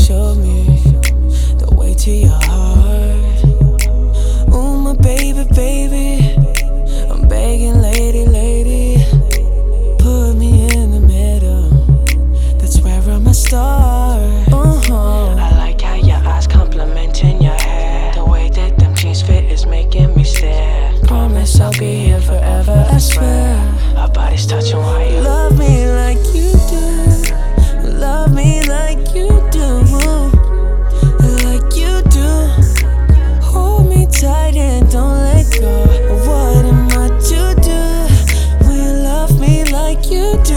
show me the way to your heart. Ooh, my baby, baby, I'm begging, lady, lady, put me in the middle. That's where I'ma start. I like how your eyes complimenting your hair. The way that them jeans fit is making me stare. Promise I'll be here forever, I swear. Our bodies touching while you Love me like you do. Love me like you do. Like you do. Hold me tight and don't let go. What am I to do? Will you love me like you do?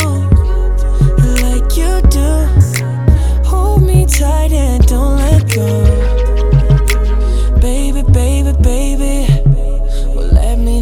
Like you do. Hold me tight and don't let go. Baby, baby, baby. Well, let me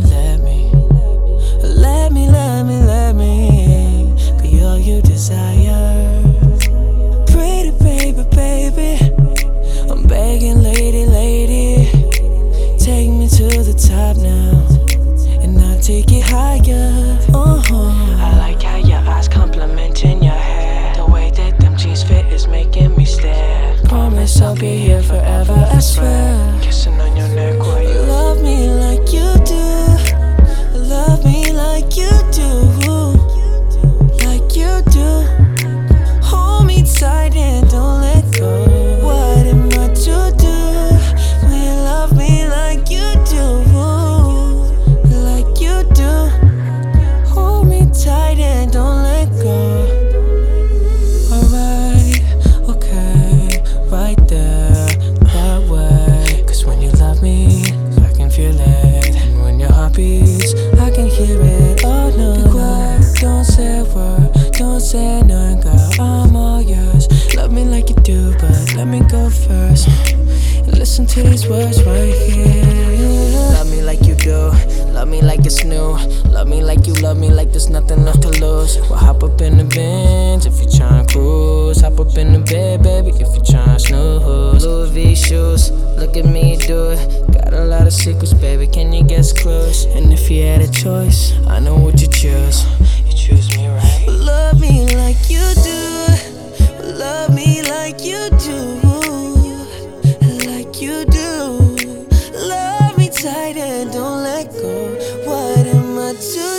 be all you desire. Pretty baby, baby, I'm begging, lady, lady, take me to the top now, and I'll take it higher. I like how your eyes complimenting your hair. The way that them jeans fit is making me stare. Promise I'll be here forever, I swear. Kissing on your neck while you Love me like you do. Love me like you do. Like you do. Hold me tight and don't let go. What am I to do? Will you love me like you do? Like you do. Hold me tight and don't let go. Alright, okay, right there, that way. Cause when you love me, I can feel it. And when your heart beats, I can hear it. Oh no, be quiet, don't say a word, don't say nothing, girl, I'm all yours. Love me like you do, but let me go first. And listen to these words right here. love me like you do. Love me like it's new. Love me like you love me like there's nothing left to lose. Well, hop up in the Benz if you tryna cruise. Hop up in the bed, baby, if you tryna snooze. Louis V shoes, look at me do it. Got a lot of secrets, baby, can you guess clues? And if you had a choice, I know what you choose. You choose me, right? Love me like you do. Love me like you do. Like you do. Love me tight and don't let go. What am I to